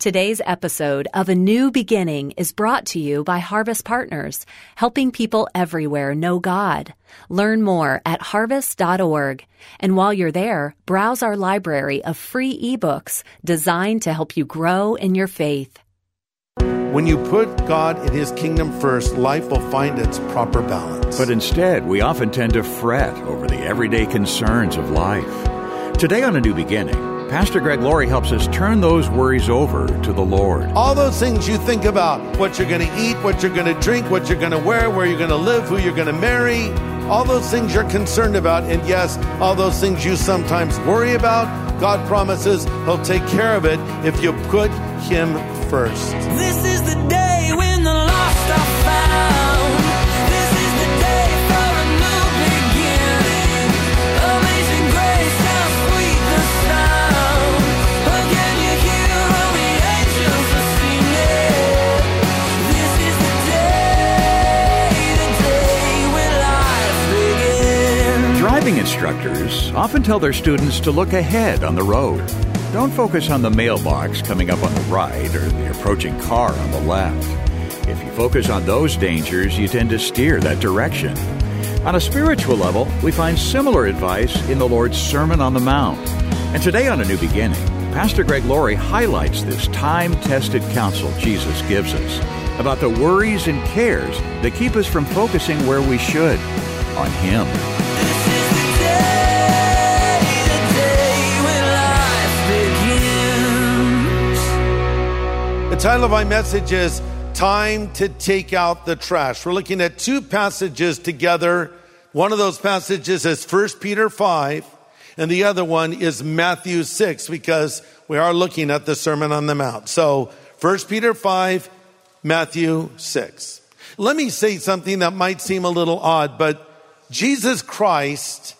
Today's episode of A New Beginning is brought to you by Harvest Partners, helping people everywhere know God. Learn more at harvest.org. And while you're there, browse our library of free ebooks designed to help you grow in your faith. When you put God and His kingdom first, life will find its proper balance. But instead, we often tend to fret over the everyday concerns of life. Today on A New Beginning, Pastor Greg Laurie helps us turn those worries over to the Lord. All those things you think about, what you're going to eat, what you're going to drink, what you're going to wear, where you're going to live, who you're going to marry, all those things you're concerned about, and yes, all those things you sometimes worry about, God promises He'll take care of it if you put Him first. This is the day when the lost are found. This is the day for a new beginning. Amazing grace, how sweet the sound. Again you hear all the angels are singing. This is the day when life begins. Driving instructors often tell their students to look ahead on the road. Don't focus on the mailbox coming up on the right or the approaching car on the left. If you focus on those dangers, you tend to steer that direction. On a spiritual level, we find similar advice in the Lord's Sermon on the Mount. And today on A New Beginning, Pastor Greg Laurie highlights this time-tested counsel Jesus gives us about the worries and cares that keep us from focusing where we should, on Him. The title of my message is Time to Take Out the Trash. We're looking at two passages together. One of those passages is 1 Peter 5, and the other one is Matthew 6, because we are looking at the Sermon on the Mount. So 1 Peter 5, Matthew 6. Let me say something that might seem a little odd, but Jesus Christ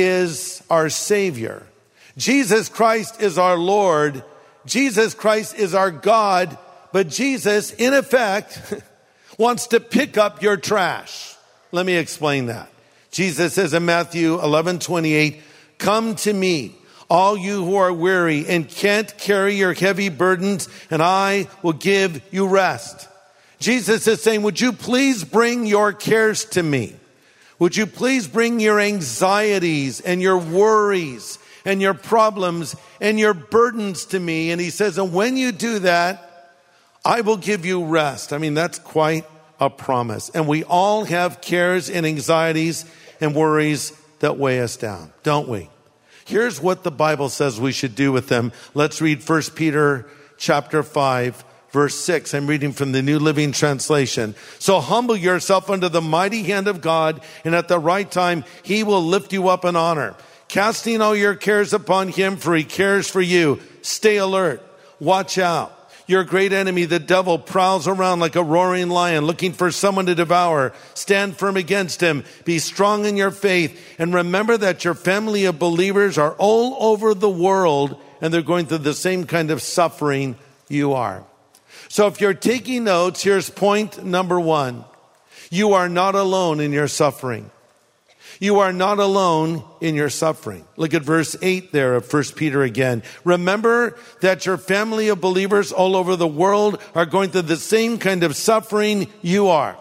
is our Savior. Jesus Christ is our Lord. Jesus Christ is our God. But Jesus, in effect, wants to pick up your trash. Let me explain that. Jesus says in Matthew 11:28, "Come to me, all you who are weary and can't carry your heavy burdens, and I will give you rest." Jesus is saying, would you please bring your cares to me? Would you please bring your anxieties and your worries and your problems and your burdens to me? And He says, and when you do that, I will give you rest. I mean, that's quite a promise. And we all have cares and anxieties and worries that weigh us down, don't we? Here's what the Bible says we should do with them. Let's read 1 Peter chapter 5, verse 6. I'm reading from the New Living Translation. "So humble yourself under the mighty hand of God, and at the right time He will lift you up in honor. Casting all your cares upon Him, for He cares for you. Stay alert. Watch out. Your great enemy, the devil, prowls around like a roaring lion, looking for someone to devour. Stand firm against him. Be strong in your faith. And remember that your family of believers are all over the world, and they're going through the same kind of suffering you are." So if you're taking notes, here's point number one. You are not alone in your suffering. You are not alone in your suffering. Look at verse 8 there of 1 Peter again. "Remember that your family of believers all over the world are going through the same kind of suffering you are."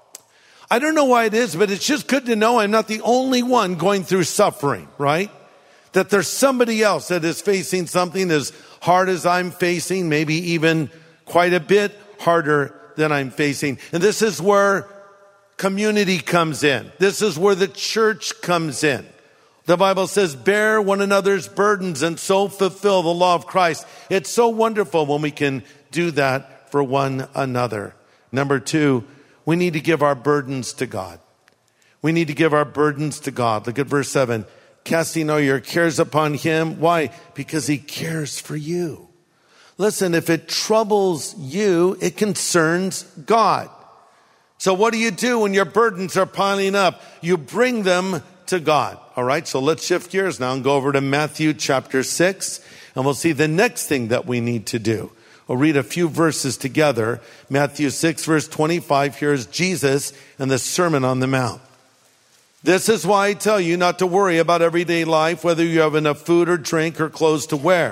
I don't know why it is, but it's just good to know I'm not the only one going through suffering, right? That there's somebody else that is facing something as hard as I'm facing, maybe even quite a bit harder than I'm facing. And this is where community comes in. This is where the church comes in. The Bible says, bear one another's burdens and so fulfill the law of Christ. It's so wonderful when we can do that for one another. Number two, we need to give our burdens to God. We need to give our burdens to God. Look at verse 7. "Casting all your cares upon Him." Why? Because He cares for you. Listen, if it troubles you, it concerns God. So what do you do when your burdens are piling up? You bring them to God. All right, so let's shift gears now and go over to Matthew chapter 6, and we'll see the next thing that we need to do. We'll read a few verses together. Matthew 6, verse 25, here's Jesus and the Sermon on the Mount. "This is why I tell you not to worry about everyday life, whether you have enough food or drink or clothes to wear.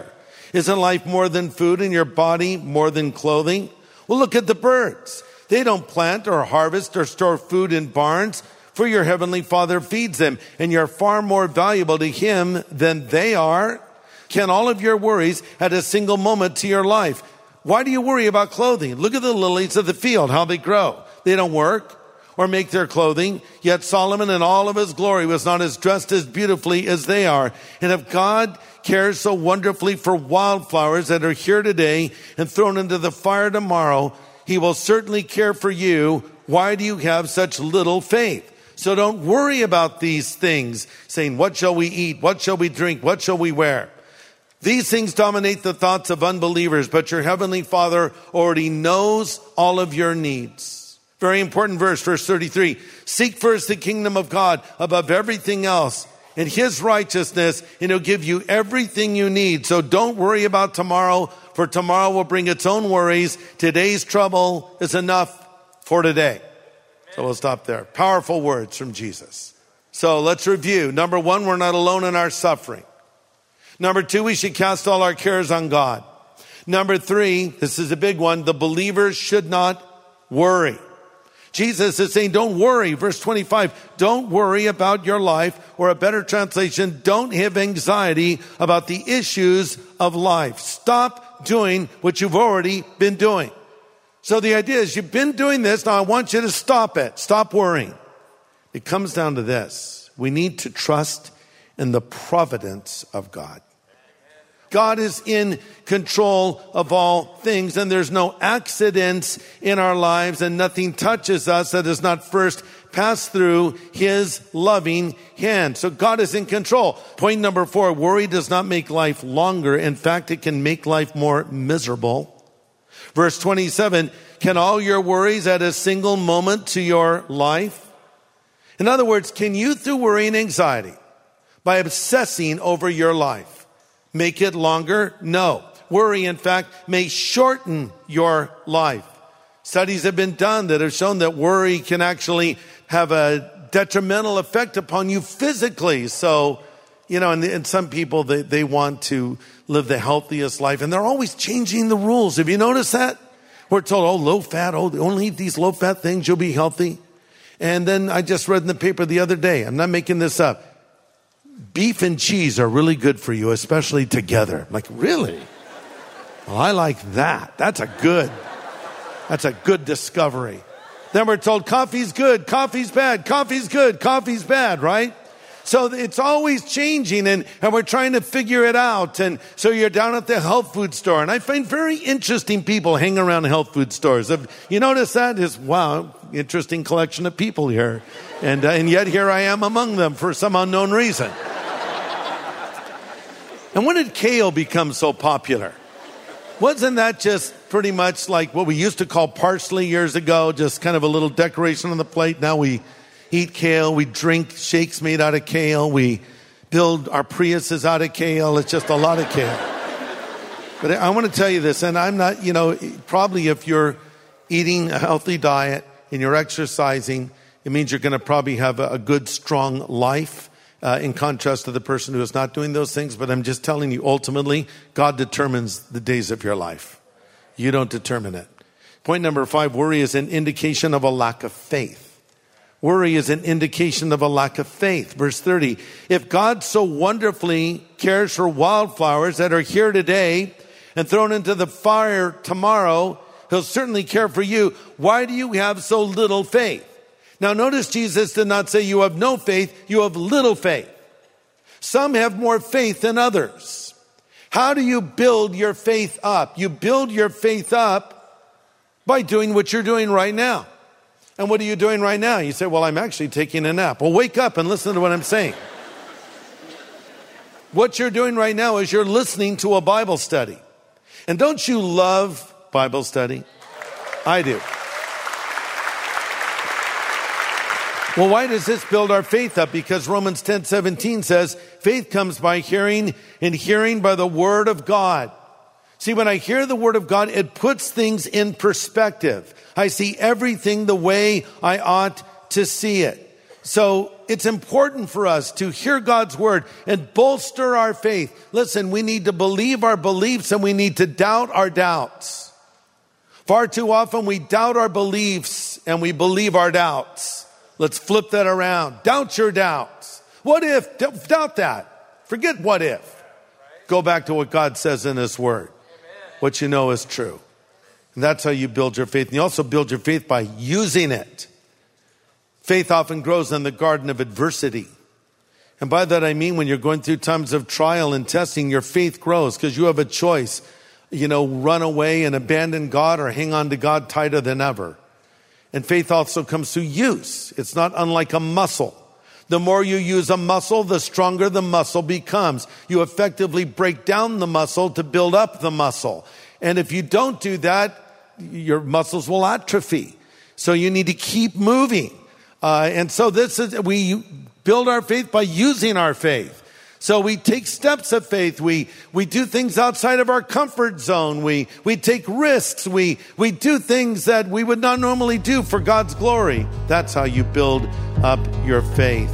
Isn't life more than food and your body more than clothing? Well, look at the birds. They don't plant or harvest or store food in barns, for your heavenly Father feeds them, and you're far more valuable to him than they are. Can all of your worries add a single moment to your life? Why do you worry about clothing? Look at the lilies of the field, how they grow. They don't work or make their clothing, yet Solomon in all of his glory was not as dressed as beautifully as they are. And if God cares so wonderfully for wildflowers that are here today and thrown into the fire tomorrow, he will certainly care for you. Why do you have such little faith? So don't worry about these things, saying, what shall we eat? What shall we drink? What shall we wear? These things dominate the thoughts of unbelievers, but your heavenly Father already knows all of your needs. Very important verse 33. Seek first the kingdom of God above everything else and his righteousness, and he'll give you everything you need. So don't worry about tomorrow, for tomorrow will bring its own worries. Today's trouble is enough for today. So we'll stop there. Powerful words from Jesus. So let's review. Number one, we're not alone in our suffering. Number two, we should cast all our cares on God. Number three, this is a big one, the believers should not worry. Jesus is saying, don't worry. Verse 25, don't worry about your life, or a better translation, don't have anxiety about the issues of life. Stop doing what you've already been doing. So the idea is you've been doing this. Now I want you to stop it. Stop worrying. It comes down to this. We need to trust in the providence of God. God is in control of all things, and there's no accidents in our lives, and nothing touches us that does not first pass through his loving hand. So God is in control. Point number 4, worry does not make life longer. In fact, it can make life more miserable. Verse 27, can all your worries add a single moment to your life? In other words, can you, through worry and anxiety, by obsessing over your life, make it longer? No. Worry, in fact, may shorten your life. Studies have been done that have shown that worry can actually have a detrimental effect upon you physically. So, and some people, they want to live the healthiest life, and they're always changing the rules. Have you noticed that? We're told, low fat, only eat these low fat things, you'll be healthy. And then I just read in the paper the other day, I'm not making this up, beef and cheese are really good for you, especially together. I'm like, really? Well, I like that. That's a good discovery. Then we're told coffee's good, coffee's bad, coffee's good, coffee's bad, right? So it's always changing, and we're trying to figure it out. And so you're down at the health food store, and I find very interesting people hang around health food stores. Have you noticed that? Wow, interesting collection of people here. And yet here I am among them for some unknown reason. And when did kale become so popular? Wasn't that just pretty much like what we used to call parsley years ago, just kind of a little decoration on the plate? Now we eat kale, we drink shakes made out of kale, we build our Priuses out of kale. It's just a lot of kale. But I want to tell you this, and I'm not, probably if you're eating a healthy diet and you're exercising, it means you're going to probably have a good, strong life. In contrast to the person who is not doing those things. But I'm just telling you, ultimately, God determines the days of your life. You don't determine it. Point number 5, worry is an indication of a lack of faith. Worry is an indication of a lack of faith. Verse 30, if God so wonderfully cares for wildflowers that are here today and thrown into the fire tomorrow, he'll certainly care for you. Why do you have so little faith? Now notice Jesus did not say you have no faith, you have little faith. Some have more faith than others. How do you build your faith up? You build your faith up by doing what you're doing right now. And what are you doing right now? You say, well, I'm actually taking a nap. Well, wake up and listen to what I'm saying. What you're doing right now is you're listening to a Bible study. And don't you love Bible study? I do. Well, why does this build our faith up? Because Romans 10:17 says, faith comes by hearing, and hearing by the word of God. See, when I hear the word of God, it puts things in perspective. I see everything the way I ought to see it. So it's important for us to hear God's word and bolster our faith. Listen, we need to believe our beliefs and we need to doubt our doubts. Far too often we doubt our beliefs and we believe our doubts. Let's flip that around. Doubt your doubts. What if? Doubt that. Forget what if. Go back to what God says in His word. What you know is true. And that's how you build your faith. And you also build your faith by using it. Faith often grows in the garden of adversity. And by that I mean when you're going through times of trial and testing, your faith grows because you have a choice. Run away and abandon God or hang on to God tighter than ever. And faith also comes through use. It's not unlike a muscle. The more you use a muscle, the stronger the muscle becomes. You effectively break down the muscle to build up the muscle. And if you don't do that, your muscles will atrophy. So you need to keep moving. And so we build our faith by using our faith. So we take steps of faith. We do things outside of our comfort zone. We take risks. We do things that we would not normally do for God's glory. That's how you build up your faith.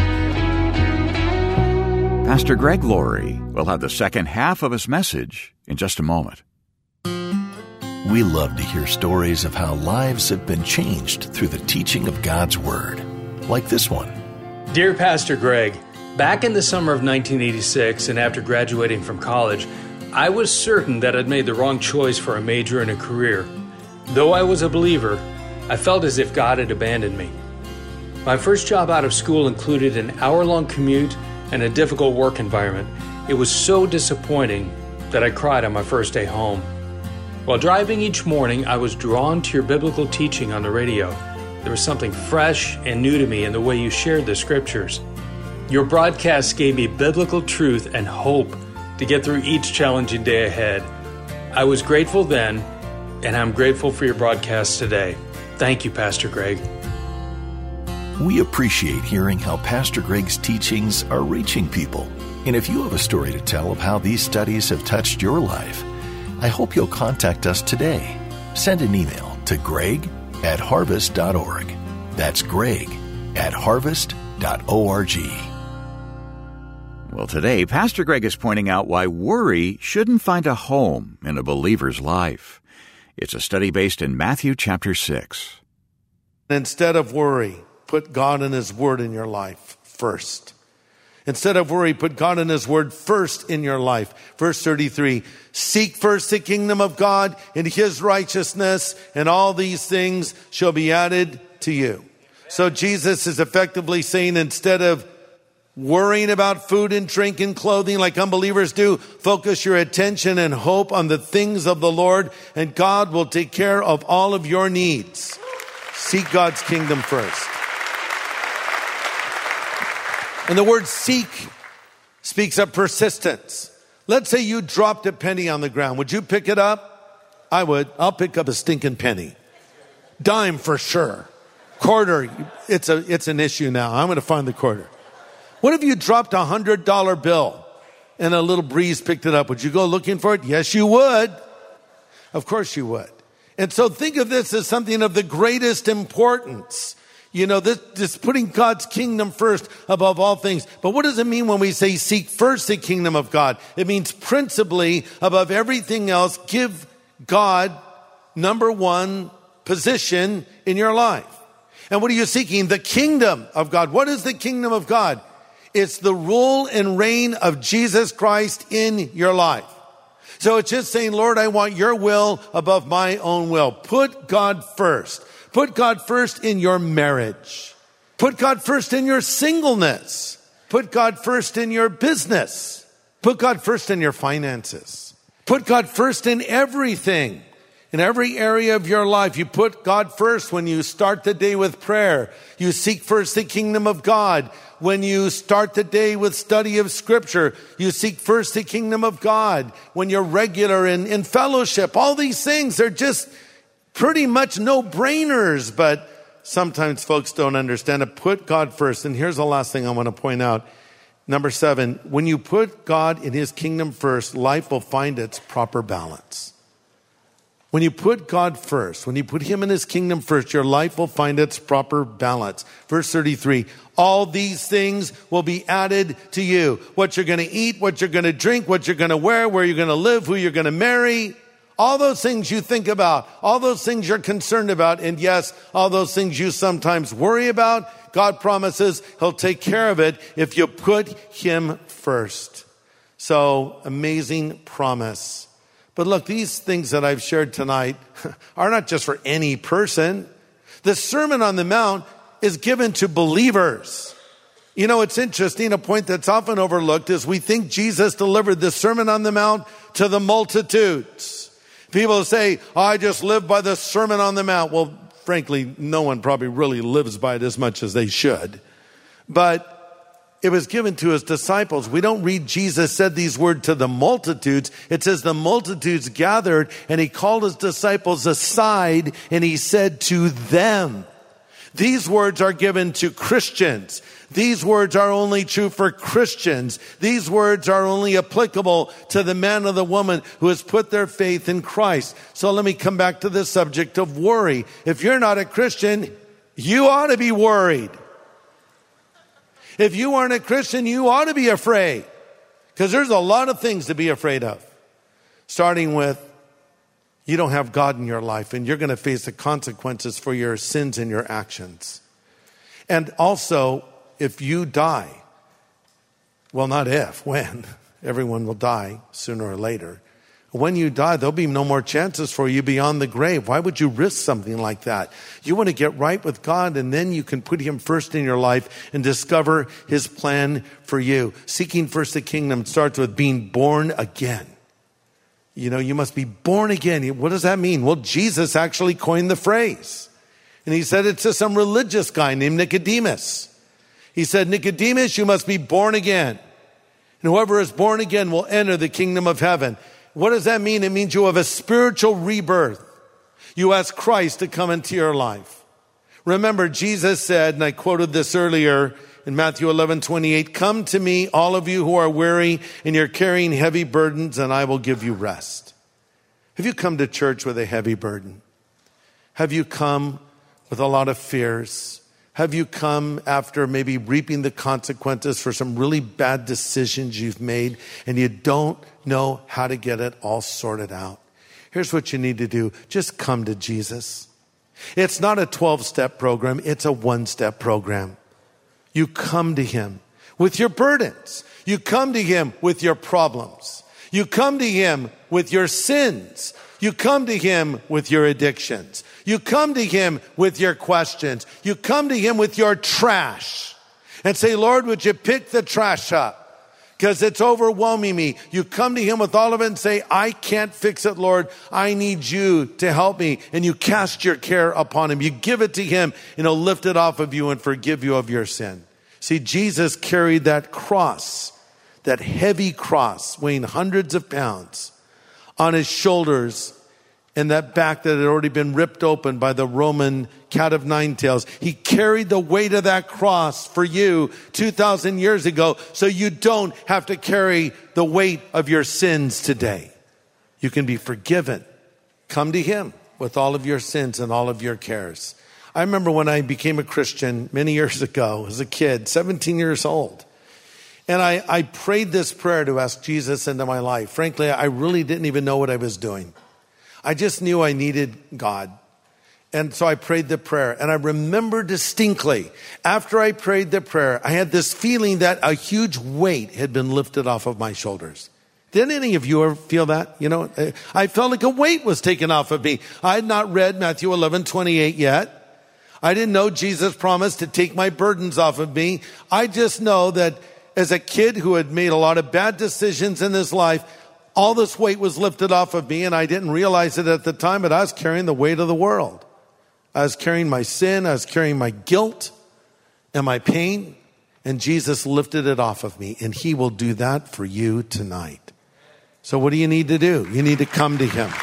Pastor Greg Laurie will have the second half of his message in just a moment. We love to hear stories of how lives have been changed through the teaching of God's Word, like this one. Dear Pastor Greg, back in the summer of 1986 and after graduating from college, I was certain that I'd made the wrong choice for a major and a career. Though I was a believer, I felt as if God had abandoned me. My first job out of school included an hour-long commute and a difficult work environment. It was so disappointing that I cried on my first day home. While driving each morning, I was drawn to your biblical teaching on the radio. There was something fresh and new to me in the way you shared the scriptures. Your broadcasts gave me biblical truth and hope to get through each challenging day ahead. I was grateful then, and I'm grateful for your broadcasts today. Thank you, Pastor Greg. We appreciate hearing how Pastor Greg's teachings are reaching people. And if you have a story to tell of how these studies have touched your life, I hope you'll contact us today. Send an email to greg@harvest.org. That's greg@harvest.org. Well, today, Pastor Greg is pointing out why worry shouldn't find a home in a believer's life. It's a study based in Matthew chapter 6. Instead of worry, put God and His Word in your life first. Instead of worry, put God and His Word first in your life. Verse 33, seek first the kingdom of God and His righteousness, and all these things shall be added to you. So Jesus is effectively saying, instead of worrying about food and drink and clothing like unbelievers do, focus your attention and hope on the things of the Lord, and God will take care of all of your needs. Seek God's kingdom first. And the word seek speaks of persistence. Let's say you dropped a penny on the ground. Would you pick it up? I would. I'll pick up a stinking penny. Dime for sure. Quarter, it's an issue now. I'm going to find the quarter. What if you dropped a $100 bill and a little breeze picked it up? Would you go looking for it? Yes, you would. Of course you would. And so think of this as something of the greatest importance. This putting God's kingdom first above all things. But what does it mean when we say seek first the kingdom of God? It means principally above everything else, give God number one position in your life. And what are you seeking? The kingdom of God. What is the kingdom of God? It's the rule and reign of Jesus Christ in your life. So it's just saying, Lord, I want your will above my own will. Put God first. Put God first in your marriage. Put God first in your singleness. Put God first in your business. Put God first in your finances. Put God first in everything. In every area of your life, you put God first. When you start the day with prayer, you seek first the kingdom of God. When you start the day with study of Scripture, you seek first the kingdom of God. When you're regular in fellowship, all these things are just pretty much no-brainers, but sometimes folks don't understand it. Put God first. And here's the last thing I want to point out. Number 7, when you put God in His kingdom first, life will find its proper balance. When you put God first, when you put him and his kingdom first, your life will find its proper balance. Verse 33, all these things will be added to you. What you're going to eat, what you're going to drink, what you're going to wear, where you're going to live, who you're going to marry. All those things you think about, all those things you're concerned about, and yes, all those things you sometimes worry about, God promises he'll take care of it if you put him first. So, amazing promise. But look, these things that I've shared tonight are not just for any person. The Sermon on the Mount is given to believers. You know, it's interesting, a point that's often overlooked is we think Jesus delivered the Sermon on the Mount to the multitudes. People say, I just live by the Sermon on the Mount. Well, frankly, no one probably really lives by it as much as they should. But it was given to his disciples. We don't read Jesus said these words to the multitudes. It says the multitudes gathered and he called his disciples aside and he said to them. These words are given to Christians. These words are only true for Christians. These words are only applicable to the man or the woman who has put their faith in Christ. So let me come back to the subject of worry. If you're not a Christian, you ought to be worried. If you aren't a Christian, you ought to be afraid. Because there's a lot of things to be afraid of. Starting with, you don't have God in your life and you're going to face the consequences for your sins and your actions. And also, if you die, well, not if, when. Everyone will die sooner or later. When you die, there'll be no more chances for you beyond the grave. Why would you risk something like that? You want to get right with God, and then you can put him first in your life and discover his plan for you. Seeking first the kingdom starts with being born again. You know, you must be born again. What does that mean? Well, Jesus actually coined the phrase. And he said it to some religious guy named Nicodemus. He said, Nicodemus, you must be born again. And whoever is born again will enter the kingdom of heaven. What does that mean? It means you have a spiritual rebirth. You ask Christ to come into your life. Remember, Jesus said, and I quoted this earlier in Matthew 11:28, come to me, all of you who are weary and you're carrying heavy burdens, and I will give you rest. Have you come to church with a heavy burden? Have you come with a lot of fears? Have you come after maybe reaping the consequences for some really bad decisions you've made and you don't know how to get it all sorted out? Here's what you need to do. Just come to Jesus. It's not a 12-step program. It's a one-step program. You come to him with your burdens. You come to him with your problems. You come to him with your sins. You come to him with your addictions. You come to him with your questions. You come to him with your trash and say, Lord, would you pick the trash up? Because it's overwhelming me. You come to him with all of it and say, I can't fix it, Lord. I need you to help me. And you cast your care upon him. You give it to him and he'll lift it off of you and forgive you of your sin. See, Jesus carried that cross, that heavy cross weighing hundreds of pounds on his shoulders and that back that had already been ripped open by the Roman cat of nine tails. He carried the weight of that cross for you 2,000 years ago so you don't have to carry the weight of your sins today. You can be forgiven. Come to him with all of your sins and all of your cares. I remember when I became a Christian many years ago as a kid, 17 years old. And I prayed this prayer to ask Jesus into my life. Frankly, I really didn't even know what I was doing. I just knew I needed God. And so I prayed the prayer. And I remember distinctly, after I prayed the prayer, I had this feeling that a huge weight had been lifted off of my shoulders. Didn't any of you ever feel that? You know, I felt like a weight was taken off of me. I had not read Matthew 11:28 yet. I didn't know Jesus promised to take my burdens off of me. I just know that as a kid who had made a lot of bad decisions in his life, all this weight was lifted off of me, and I didn't realize it at the time, but I was carrying the weight of the world. I was carrying my sin, I was carrying my guilt and my pain, and Jesus lifted it off of me, and he will do that for you tonight. So what do you need to do? You need to come to him.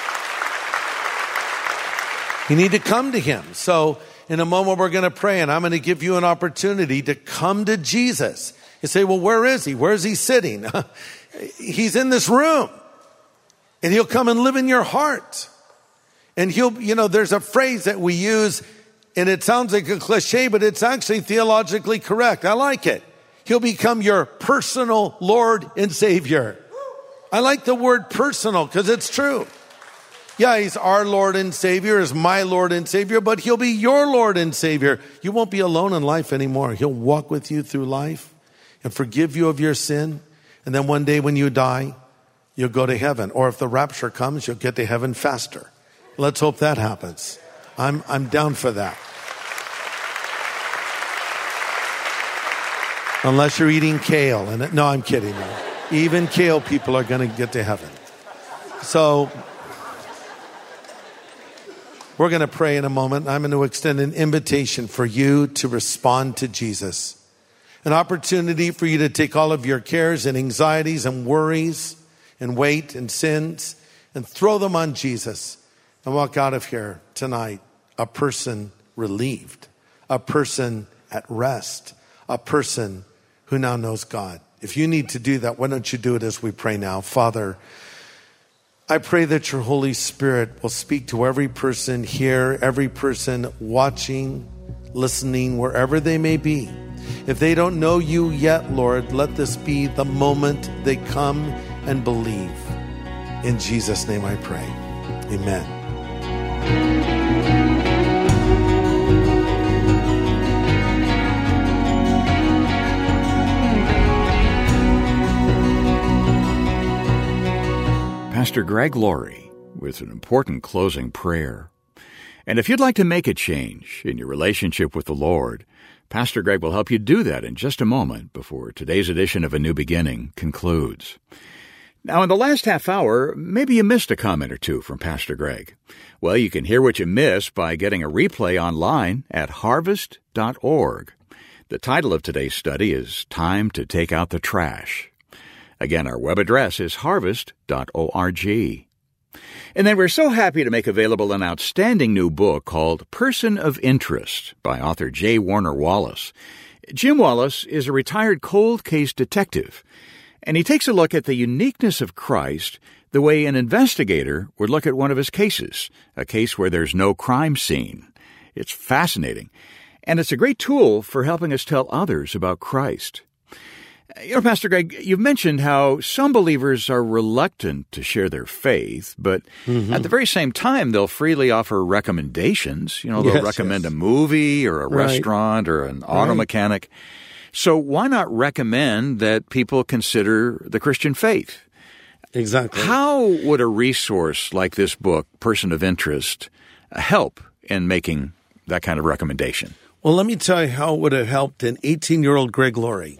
You need to come to him. So in a moment we're going to pray, and I'm going to give you an opportunity to come to Jesus. You say, well, where is he? Where is he sitting? He's in this room. And he'll come and live in your heart. And there's a phrase that we use, and it sounds like a cliche, but it's actually theologically correct. I like it. He'll become your personal Lord and Savior. I like the word personal because it's true. Yeah, he's our Lord and Savior, is my Lord and Savior, but he'll be your Lord and Savior. You won't be alone in life anymore. He'll walk with you through life and forgive you of your sin. And then one day when you die, you'll go to heaven. Or if the rapture comes, you'll get to heaven faster. Let's hope that happens. I'm down for that. Unless you're eating kale. No, I'm kidding. No. Even kale people are going to get to heaven. So we're going to pray in a moment. I'm going to extend an invitation for you to respond to Jesus. An opportunity for you to take all of your cares and anxieties and worries and weight and sins and throw them on Jesus and walk out of here tonight a person relieved, a person at rest, a person who now knows God. If you need to do that, why don't you do it as we pray now? Father, I pray that your Holy Spirit will speak to every person here, every person watching, listening, wherever they may be. If they don't know you yet, Lord, let this be the moment they come and believe. In Jesus' name I pray. Amen. Pastor Greg Laurie with an important closing prayer. And if you'd like to make a change in your relationship with the Lord, Pastor Greg will help you do that in just a moment before today's edition of A New Beginning concludes. Now, in the last half hour, maybe you missed a comment or two from Pastor Greg. Well, you can hear what you missed by getting a replay online at harvest.org. The title of today's study is Time to Take Out the Trash. Again, our web address is harvest.org. And then we're so happy to make available an outstanding new book called Person of Interest by author J. Warner Wallace. Jim Wallace is a retired cold case detective, and he takes a look at the uniqueness of Christ the way an investigator would look at one of his cases, a case where there's no crime scene. It's fascinating, and it's a great tool for helping us tell others about Christ. Pastor Greg, you've mentioned how some believers are reluctant to share their faith, but at the very same time, they'll freely offer recommendations. They'll recommend a movie or a restaurant or an auto mechanic. So why not recommend that people consider the Christian faith? Exactly. How would a resource like this book, Person of Interest, help in making that kind of recommendation? Well, let me tell you how it would have helped an 18-year-old Greg Laurie.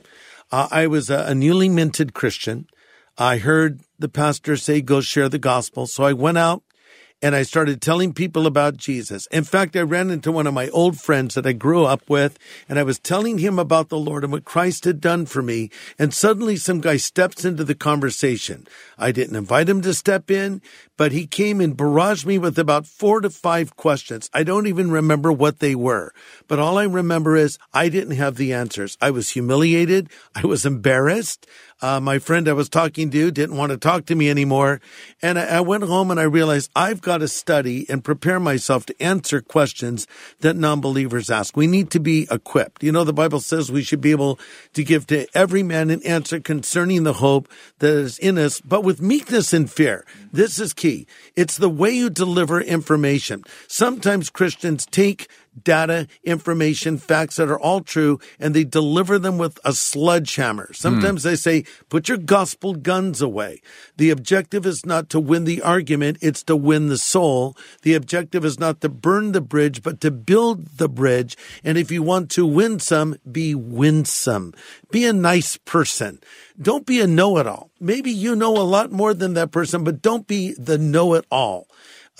I was a newly minted Christian. I heard the pastor say, go share the gospel. So I went out and I started telling people about Jesus. In fact, I ran into one of my old friends that I grew up with, and I was telling him about the Lord and what Christ had done for me. And suddenly some guy steps into the conversation. I didn't invite him to step in, but he came and barraged me with about 4 to 5 questions. I don't even remember what they were, but all I remember is I didn't have the answers. I was humiliated. I was embarrassed. My friend I was talking to didn't want to talk to me anymore. And I went home and I realized I've got to study and prepare myself to answer questions that non-believers ask. We need to be equipped. The Bible says we should be able to give to every man an answer concerning the hope that is in us, but with meekness and fear. This is key. It's the way you deliver information. Sometimes Christians take data, information, facts that are all true, and they deliver them with a sledgehammer. Sometimes they say, put your gospel guns away. The objective is not to win the argument, it's to win the soul. The objective is not to burn the bridge, but to build the bridge. And if you want to win some, be winsome. Be a nice person. Don't be a know-it-all. Maybe you know a lot more than that person, but don't be the know-it-all.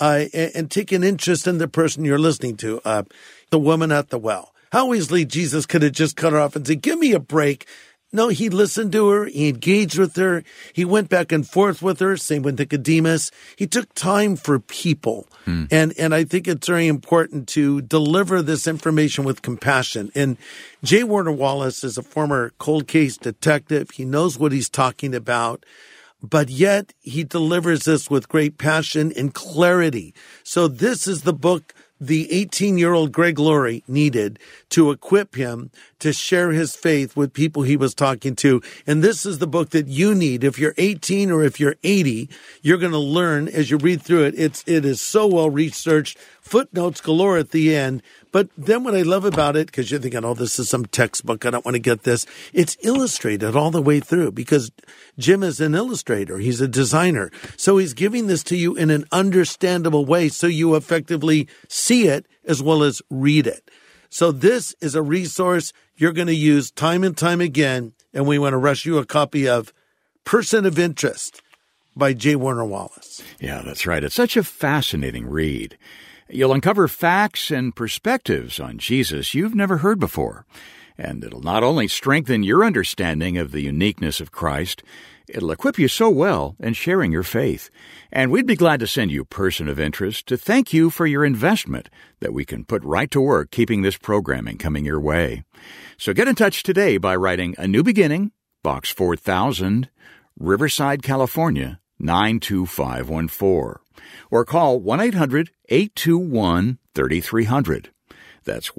And take an interest in the person you're listening to, the woman at the well. How easily Jesus could have just cut her off and said, give me a break. No, he listened to her. He engaged with her. He went back and forth with her. Same with Nicodemus. He took time for people. And I think it's very important to deliver this information with compassion. And J. Warner Wallace is a former cold case detective. He knows what he's talking about. but yet he delivers this with great passion and clarity. So this is the book the 18-year-old Greg Laurie needed to equip him to share his faith with people he was talking to. And this is the book that you need. If you're 18 or if you're 80, you're going to learn as you read through it. It is so well researched, footnotes galore at the end. But then what I love about it, because you're thinking, oh, this is some textbook, I don't want to get this. It's illustrated all the way through because Jim is an illustrator. He's a designer. So he's giving this to you in an understandable way so you effectively see it as well as read it. So this is a resource you're going to use time and time again. And we want to rush you a copy of Person of Interest by J. Warner Wallace. Yeah, that's right. It's such a fascinating read. You'll uncover facts and perspectives on Jesus you've never heard before. And it'll not only strengthen your understanding of the uniqueness of Christ, it'll equip you so well in sharing your faith. And we'd be glad to send you Person of Interest to thank you for your investment that we can put right to work keeping this programming coming your way. So get in touch today by writing A New Beginning, Box 4000, Riverside, California, 92514. Or call 1-800-821-3300. That's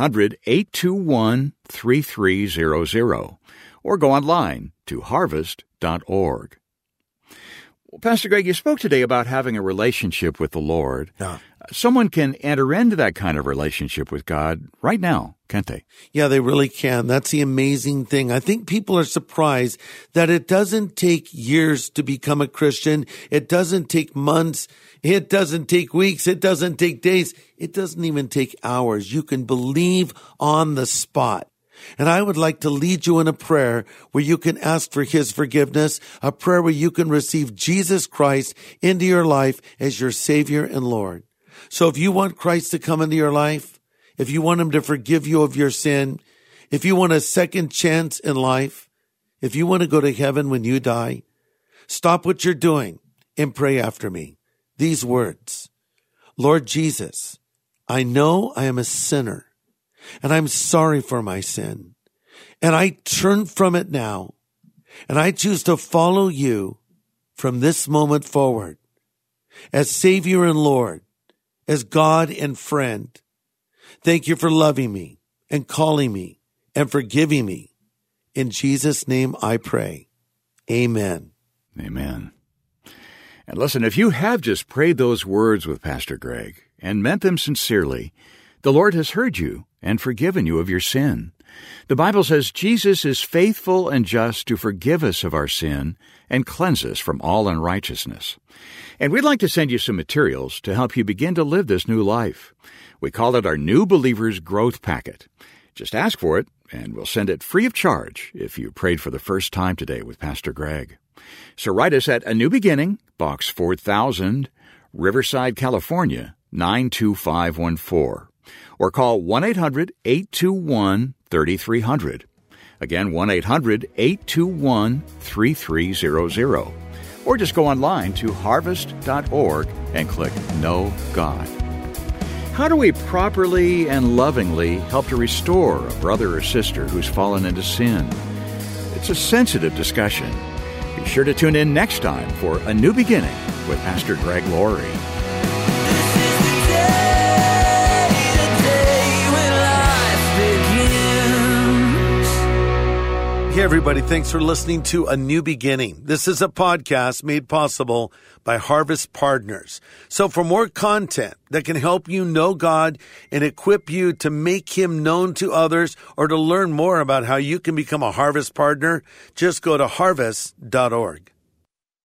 1-800-821-3300. Or go online to harvest.org. Well, Pastor Greg, you spoke today about having a relationship with the Lord. Yeah. Someone can enter into that kind of relationship with God right now, can't they? Yeah, they really can. That's the amazing thing. I think people are surprised that it doesn't take years to become a Christian. It doesn't take months. It doesn't take weeks. It doesn't take days. It doesn't even take hours. You can believe on the spot. And I would like to lead you in a prayer where you can ask for his forgiveness, a prayer where you can receive Jesus Christ into your life as your Savior and Lord. So if you want Christ to come into your life, if you want him to forgive you of your sin, if you want a second chance in life, if you want to go to heaven when you die, stop what you're doing and pray after me. These words: Lord Jesus, I know I am a sinner, and I'm sorry for my sin, and I turn from it now, and I choose to follow you from this moment forward as Savior and Lord, as God and friend. Thank you for loving me and calling me and forgiving me. In Jesus' name I pray. Amen. Amen. And listen, if you have just prayed those words with Pastor Greg and meant them sincerely, the Lord has heard you and forgiven you of your sin. The Bible says Jesus is faithful and just to forgive us of our sin and cleanse us from all unrighteousness. And we'd like to send you some materials to help you begin to live this new life. We call it our New Believer's Growth Packet. Just ask for it, and we'll send it free of charge if you prayed for the first time today with Pastor Greg. So write us at A New Beginning, Box 4000, Riverside, California, 92514. Or call 1-800-821-3300. Again, 1-800-821-3300. Or just go online to harvest.org and click Know God. How do we properly and lovingly help to restore a brother or sister who's fallen into sin? It's a sensitive discussion. Be sure to tune in next time for A New Beginning with Pastor Greg Laurie. Hey, everybody. Thanks for listening to A New Beginning. This is a podcast made possible by Harvest Partners. So for more content that can help you know God and equip you to make him known to others, or to learn more about how you can become a Harvest Partner, just go to harvest.org.